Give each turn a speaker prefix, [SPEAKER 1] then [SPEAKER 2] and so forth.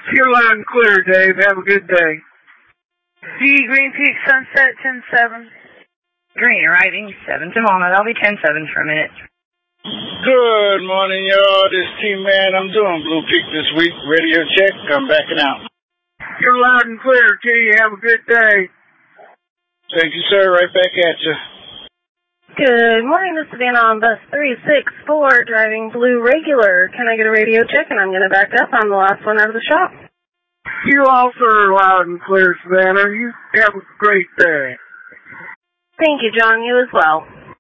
[SPEAKER 1] You're loud and clear, Dave. Have a good day.
[SPEAKER 2] D, Green Peak, Sunset, 10-7.
[SPEAKER 3] Green, arriving 7 to Walnut. I'll be 10-7 for a minute.
[SPEAKER 4] Good morning, y'all. This T-Man. I'm doing Blue Peak this week. Radio check. I'm backing out.
[SPEAKER 1] You're loud and clear, T. Have a good day.
[SPEAKER 4] Thank you, sir. Right back at you.
[SPEAKER 5] Good morning. This is Anna on bus 364, driving Blue Regular. Can I get a radio check? And I'm going to back up. I'm the last one out of the shop.
[SPEAKER 1] You also are loud and clear, Savannah. You have a great day.
[SPEAKER 5] Thank you, John. You as well.